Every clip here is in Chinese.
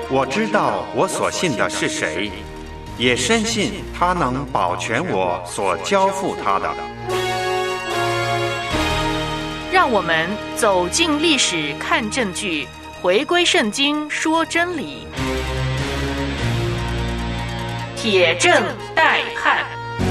我知道我所信的是谁，也深信他能保全我所交付他的。 让我们走进历史看证据，回归圣经说真理。铁证待判。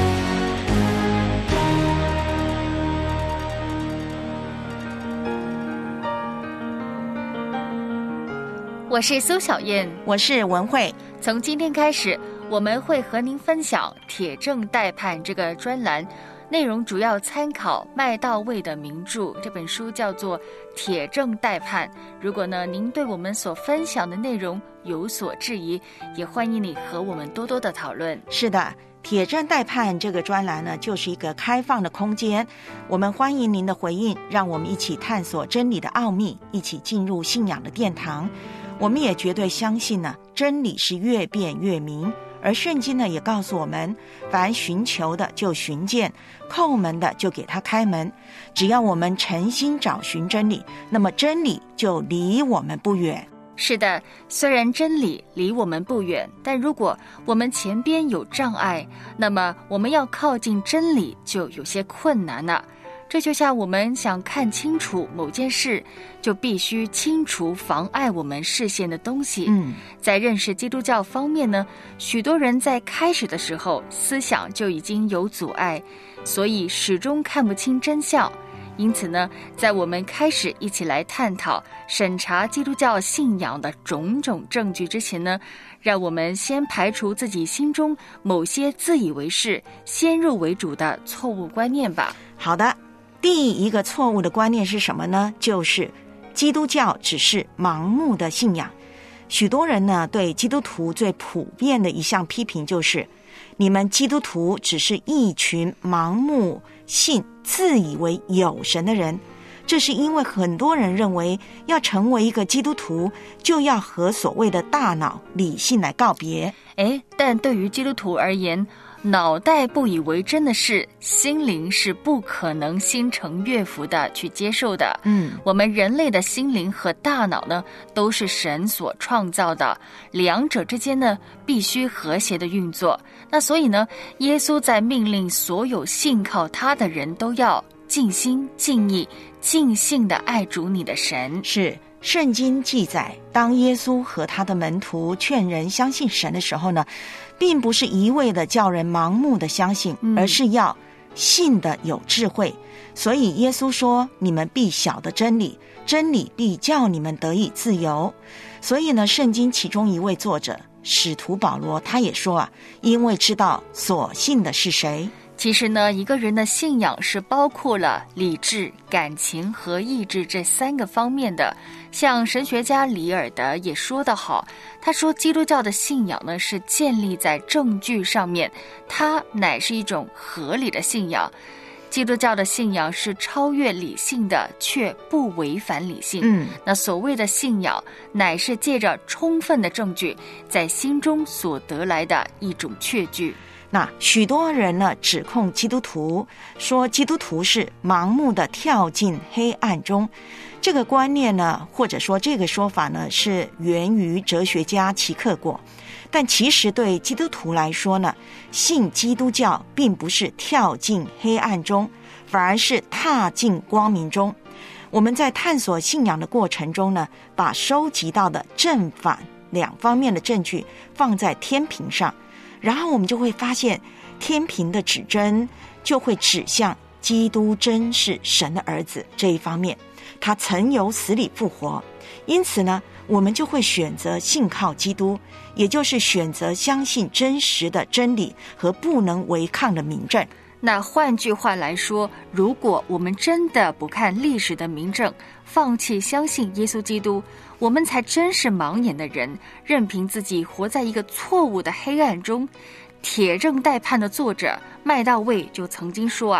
我是苏小燕， 我是文慧。 从今天开始，我们会和您分享铁证待判这个专栏，内容主要参考麦道卫的名著，这本书叫做《铁证待判》。如果呢您对我们所分享的内容有所质疑，也欢迎你和我们多多的讨论。 是的，铁证待判这个专栏呢，就是一个开放的空间，我们欢迎您的回应，让我们一起探索真理的奥秘，一起进入信仰的殿堂。我们也绝对相信呢，真理是越辩越明，而圣经呢也告诉我们，凡寻求的就寻见，叩门的就给他开门。只要我们诚心找寻真理，那么真理就离我们不远。 是的，虽然真理离我们不远，但如果我们前边有障碍，那么我们要靠近真理就有些困难了。这就像我们想看清楚某件事，就必须清除妨碍我们视线的东西。在认识基督教方面呢，许多人在开始的时候思想就已经有阻碍，所以始终看不清真相。因此呢，在我们开始一起来探讨审查基督教信仰的种种证据之前呢，让我们先排除自己心中某些自以为是、先入为主的错误观念吧。 好的，第一个错误的观念是什么呢？就是基督教只是盲目的信仰。许多人呢，对基督徒最普遍的一项批评就是，你们基督徒只是一群盲目信、自以为有神的人。这是因为很多人认为，要成为一个基督徒，就要和所谓的大脑、理性来告别。 但对于基督徒而言，脑袋不以为真的事，心灵是不可能心诚悦服的去接受的。我们人类的心灵和大脑呢，都是神所创造的，两者之间呢，必须和谐的运作。那所以呢，耶稣在命令所有信靠他的人都要尽心、尽意、尽性的爱主你的神。 是，圣经记载，当耶稣和他的门徒劝人相信神的时候呢，并不是一味的叫人盲目的相信，而是要信的有智慧。所以耶稣说，你们必晓得真理，真理必叫你们得以自由。所以呢，圣经其中一位作者使徒保罗他也说因为知道所信的是谁。 其实呢，一个人的信仰是包括了理智、感情和意志这三个方面的。像神学家里尔德也说得好，他说基督教的信仰呢是建立在证据上面，它乃是一种合理的信仰。基督教的信仰是超越理性的，却不违反理性。那所谓的信仰，乃是借着充分的证据，在心中所得来的一种确据。 那许多人呢指控基督徒，说基督徒是盲目的跳进黑暗中。这个观念呢，或者说这个说法呢，是源于哲学家齐克果。但其实对基督徒来说呢，信基督教并不是跳进黑暗中，反而是踏进光明中。我们在探索信仰的过程中呢，把收集到的正反两方面的证据放在天平上，然后我们就会发现，天平的指针就会指向基督真是神的儿子这一方面，他曾由死里复活。因此呢，我们就会选择信靠基督，也就是选择相信真实的真理和不能违抗的明证。 那换句话来说，如果我们真的不看历史的明证，放弃相信耶稣基督，我们才真是盲眼的人，任凭自己活在一个错误的黑暗中。铁证待判的作者麦道卫就曾经说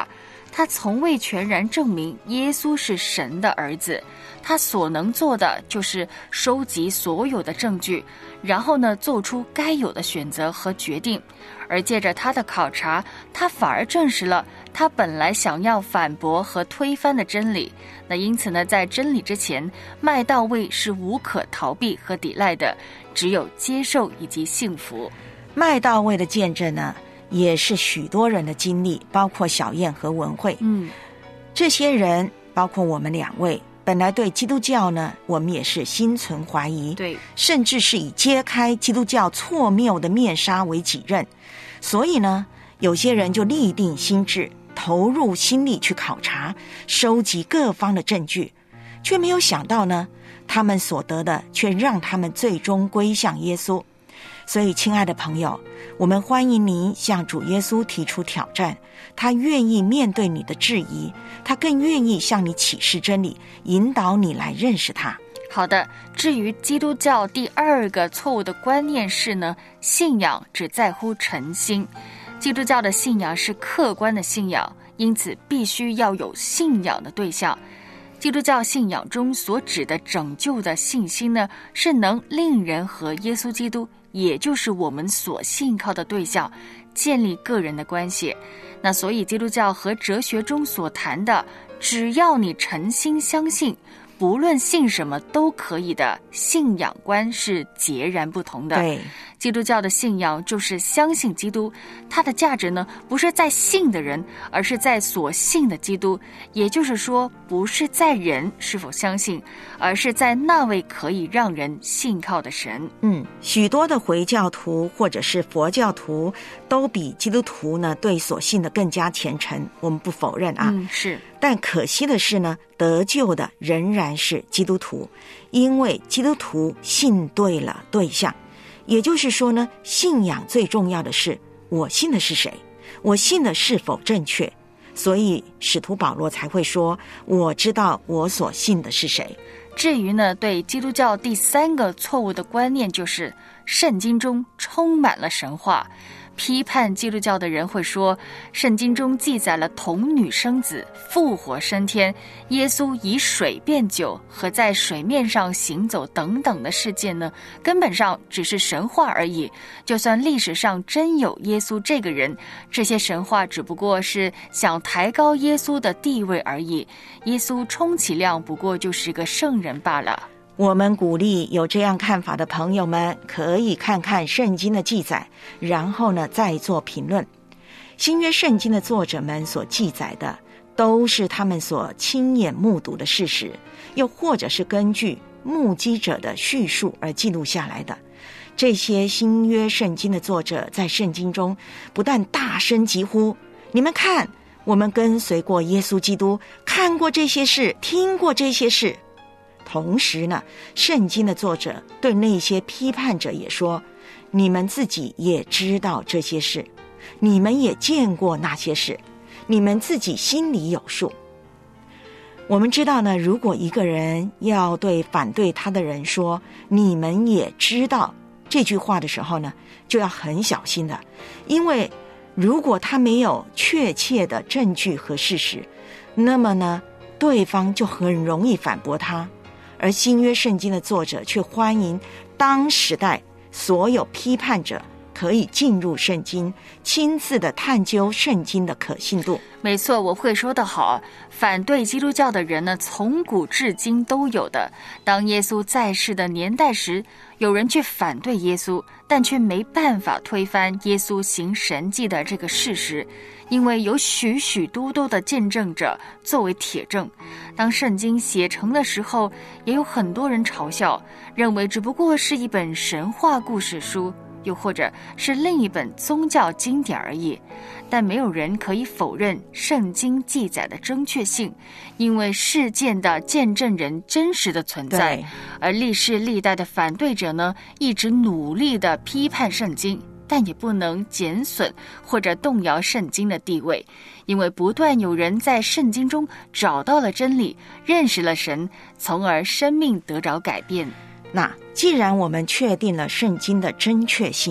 他从未全然证明耶稣是神的儿子，他所能做的就是收集所有的证据，然后呢，做出该有的选择和决定。而借着他的考察，他反而证实了他本来想要反驳和推翻的真理。那因此呢，在真理之前，麦道位是无可逃避和抵赖的，只有接受以及幸福。 麦道位的见证呢，也是许多人的经历，包括小燕和文慧。这些人包括我们两位，本来对基督教呢，我们也是心存怀疑， 对， 甚至是以揭开基督教错谬的面纱为己任。所以呢，有些人就立定心志，投入心力去考察，收集各方的证据，却没有想到呢，他们所得的却让他们最终归向耶稣。所以亲爱的朋友，我们欢迎您向主耶稣提出挑战，他愿意面对你的质疑，他更愿意向你启示真理，引导你来认识他。 好的，至于基督教第二个错误的观念是呢，信仰只在乎诚心。基督教的信仰是客观的信仰，因此必须要有信仰的对象。基督教信仰中所指的拯救的信心呢，是能令人和耶稣基督，也就是我们所信靠的对象，建立个人的关系。那所以基督教和哲学中所谈的只要你诚心相信，不论信什么都可以的信仰观是截然不同的。 对， 基督教的信仰就是相信基督，它的价值呢，不是在信的人，而是在所信的基督。也就是说，不是在人是否相信，而是在那位可以让人信靠的神。 许多的回教徒或者是佛教徒都比基督徒呢对所信的更加虔诚，我们不否认啊。 是。 但可惜的是呢，得救的仍然是基督徒，因为基督徒信对了对象。也就是说呢，信仰最重要的是我信的是谁，我信的是否正确。所以使徒保罗才会说，我知道我所信的是谁。 至于呢，对基督教第三个错误的观念就是圣经中充满了神话。批判基督教的人会说，圣经中记载了童女生子、复活升天、耶稣以水变酒和在水面上行走等等的事件呢，根本上只是神话而已。就算历史上真有耶稣这个人，这些神话只不过是想抬高耶稣的地位而已。耶稣充其量不过就是个圣人罢了。 我们鼓励有这样看法的朋友们，可以看看圣经的记载，然后呢再做评论。新约圣经的作者们所记载的，都是他们所亲眼目睹的事实，又或者是根据目击者的叙述而记录下来的。这些新约圣经的作者在圣经中不但大声疾呼，你们看，我们跟随过耶稣基督，看过这些事，听过这些事。同时呢，圣经的作者对那些批判者也说，你们自己也知道这些事，你们也见过那些事，你们自己心里有数。我们知道呢，如果一个人要对反对他的人说你们也知道这句话的时候呢，就要很小心的，因为如果他没有确切的证据和事实，那么呢，对方就很容易反驳他。而新约圣经的作者却欢迎当时代所有批判者可以进入圣经，亲自的探究圣经的可信度。 没错，我会说得好，反对基督教的人呢，从古至今都有的。当耶稣在世的年代时，有人去反对耶稣，但却没办法推翻耶稣行神迹的这个事实，因为有许许多多的见证者作为铁证。当圣经写成的时候，也有很多人嘲笑，认为只不过是一本神话故事书，又或者是另一本宗教经典而已。但没有人可以否认圣经记载的正确性，因为事件的见证人真实的存在。而历世历代的反对者呢，一直努力的批判圣经，但也不能减损或者动摇圣经的地位，因为不断有人在圣经中找到了真理，认识了神，从而生命得着改变。 那既然我们确定了圣经的正确性，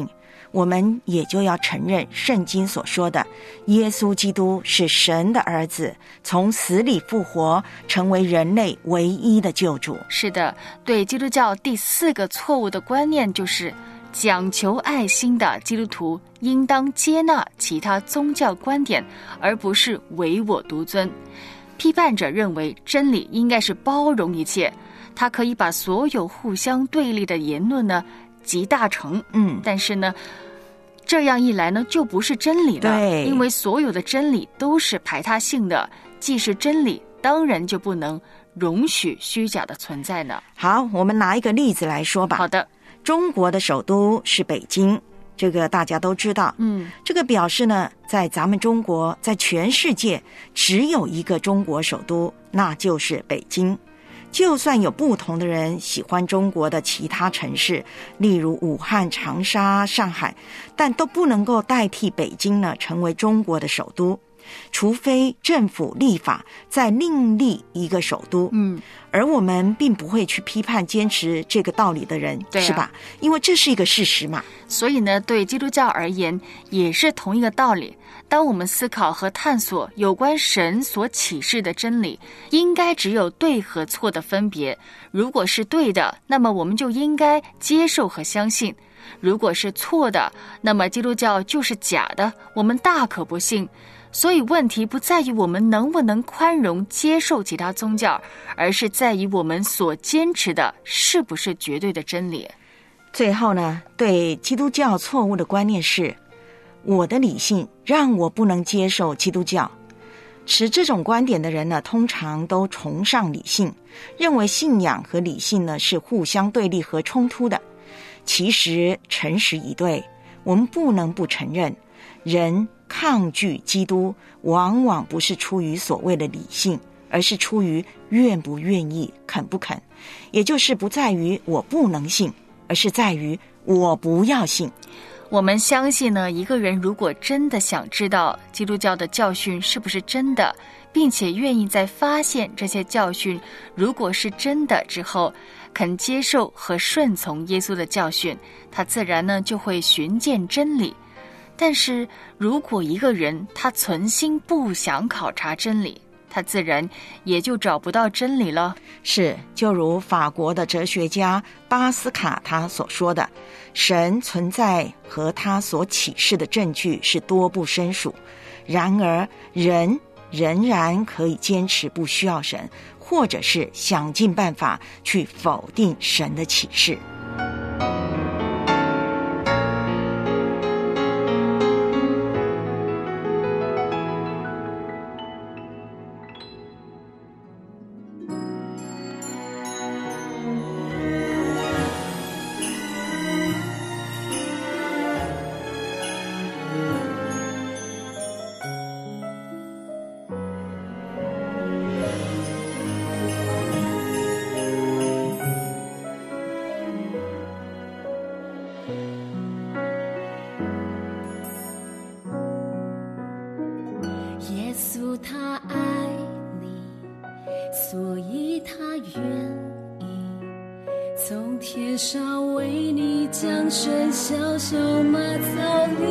我们也就要承认圣经所说的耶稣基督是神的儿子，从死里复活，成为人类唯一的救主。 是的，对基督教第4个错误的观念就是讲求爱心的基督徒应当接纳其他宗教观点，而不是唯我独尊。批判者认为真理应该是包容一切，他可以把所有互相对立的言论呢集大成，但是呢这样一来呢就不是真理了， 对， 因为所有的真理都是排他性的，既是真理，当然就不能容许虚假的存在呢。 好，我们拿一个例子来说吧。 好的， 中国的首都是北京，这个大家都知道。这个表示呢，在咱们中国，在全世界只有一个中国首都，那就是北京。就算有不同的人喜欢中国的其他城市，例如武汉、长沙、上海，但都不能够代替北京呢成为中国的首都，除非政府立法再另立一个首都。而我们并不会去批判坚持这个道理的人，是吧？因为这是一个事实嘛。 所以呢，对基督教而言也是同一个道理。当我们思考和探索有关神所启示的真理，应该只有对和错的分别。如果是对的，那么我们就应该接受和相信；如果是错的，那么基督教就是假的，我们大可不信。所以问题不在于我们能不能宽容接受其他宗教，而是在于我们所坚持的是不是绝对的真理。 最后呢，对基督教错误的观念是，我的理性让我不能接受基督教。持这种观点的人呢，通常都崇尚理性，认为信仰和理性呢是互相对立和冲突的。其实诚实以对，我们不能不承认，人抗拒基督往往不是出于所谓的理性，而是出于愿不愿意、肯不肯，也就是不在于我不能信，而是在于我不要信。 我们相信呢，一个人如果真的想知道基督教的教训是不是真的，并且愿意在发现这些教训如果是真的之后，肯接受和顺从耶稣的教训，他自然呢就会寻见真理。但是如果一个人他存心不想考察真理，他自然也就找不到真理了。 是，就如法国的哲学家巴斯卡他所说的，神存在和他所启示的证据是多不胜数，然而人仍然可以坚持不需要神，或者是想尽办法去否定神的启示。 耶稣他爱你，所以他愿意从天上为你降生，小小马槽里。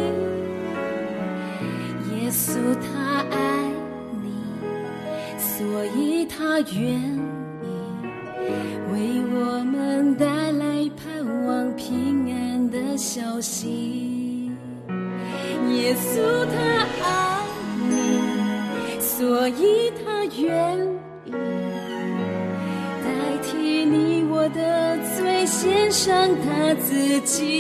耶稣他爱你，所以他愿意为我们带来盼望平安的消息。耶稣他爱你，所以他愿意代替你我的罪，献上他自己。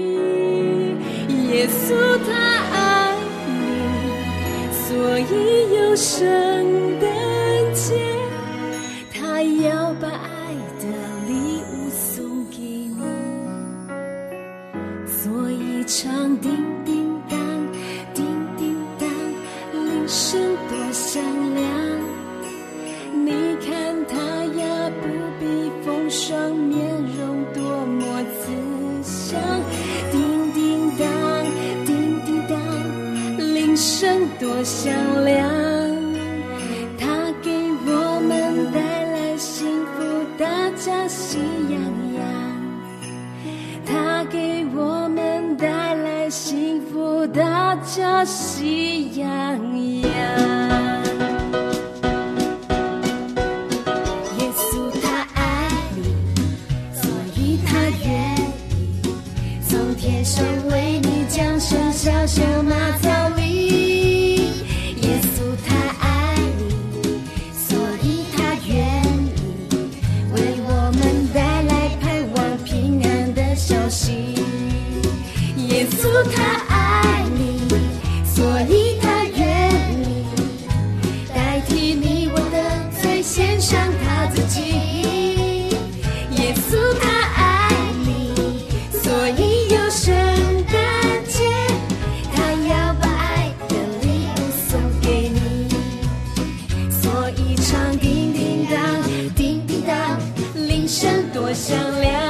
耶稣他爱你，所以有圣诞节，他要把爱的礼物送给你，做一场叮叮当叮叮当，铃声多响亮。你看他呀，不必风霜，面容多么慈祥。叮叮当叮叮当，铃声多响亮。他给我们带来幸福，大家喜洋洋。他给我们带来如大家喜洋洋。耶稣他爱你，所以他愿意从天上为你降生，小小马槽里。耶稣他爱你，所以他愿意为我们带来盼望平安的消息。耶稣他爱你，所以他愿意代替你我的罪，献上他自己。耶稣他爱你，所以有圣诞节，他要把爱的礼物送给你。所以唱叮叮当，叮叮当，铃声多响亮。